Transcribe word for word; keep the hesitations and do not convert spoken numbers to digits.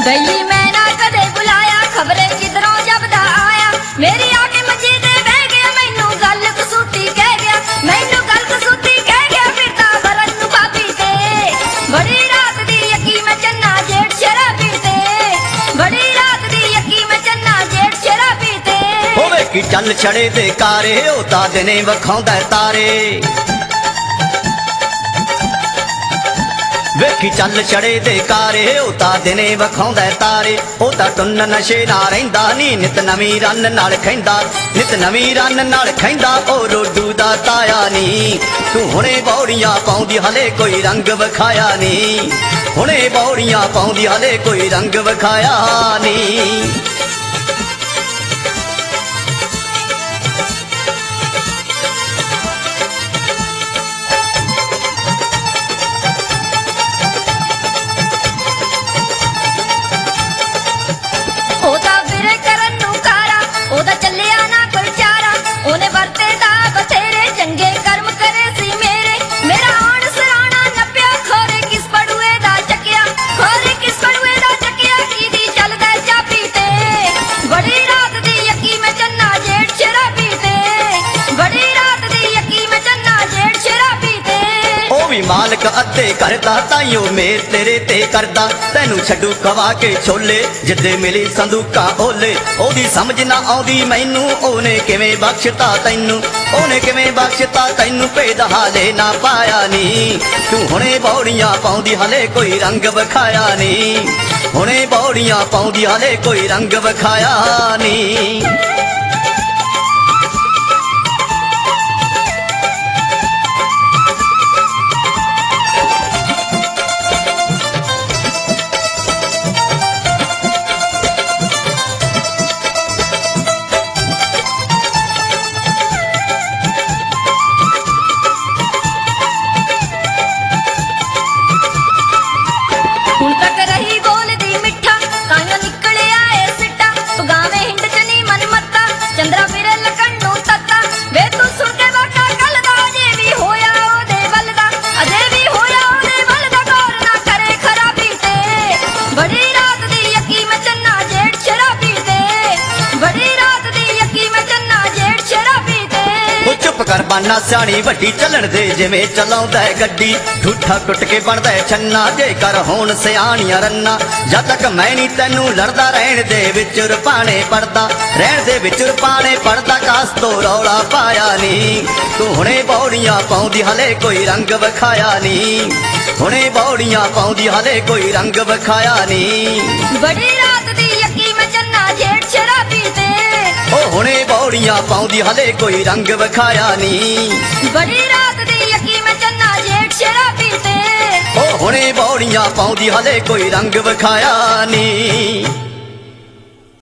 गई मैं ना कदे बुलाया खबरे किधरों जबदा आया मेरी आके मजी दे बह गया मैनू गल कसूती कह गया मैनू गल कसूती कह गया फिरता बरन नू भाभी ते बड़ी रात दी यकी मैं चन्ना जेठ शराबी ते बड़ी रात दी यकी मैं चन्ना जेठ शराबी ते होवे की चल छड़े दे कारे ओता दिने वखाउंदा तारे वेखी चल छड़े दे कारे ओता दिने वखाउंदा तारे ओता टुन्न नशे ना रहिंदा नी नित नवी रन नाल खैंदा नित नवी रन नाल खैंदा ओ रोडू दा ताया नी तू हुणे बौड़ियां पाउंदी हले कोई रंग विखाया नी हुणे बौड़ियां पाउंदी हले कोई रंग विखाया नी मालक अद्धे करदा ताइयों मेर तेरे ते करदा तैनू छड्डू खवा के छोले जिद्दे मिली संदूका ओले ओदी समझ ना आउंदी मैनू ओने किवें बख्शता तैनू ओने किवें बख्शता तैनू भेद हाले ना पाया नी तू हुणे बौड़ियां पाउंदी हले कोई रंग विखाया नी हुणे बौड़ियां पाउंदी हले कोई रंग विखाया नी करबाना सियाणी वड्डी चलन दे जिवें चलाउंदा है गड्डी ठूठा टुट के बनदा है छन्ना जे कर होण सियाणियां रन्ना जद तक मैं नी तैनू लड़दा रहण दे विच रुपाणे पड़दा रहण दे विच रुपाणे पड़दा कास तो रौला पाया नी तू हुणे बौड़ियां पाउंदी हले कोई रंग विखाया नी हुणे बौड़ियां पाउंदी हले कोई रंग विखाया नी बड़ी रात दी यकी मैं चन्ना जेठ शराबी ते ओ हुणे बौड़ियां पाउंदी हले कोई रंग विखाया नी बड़ी रात दी यकी मैं चन्ना जेठ शराबी ते ओ हुणे बौड़ियां पाउंदी हले कोई रंग विखाया नी।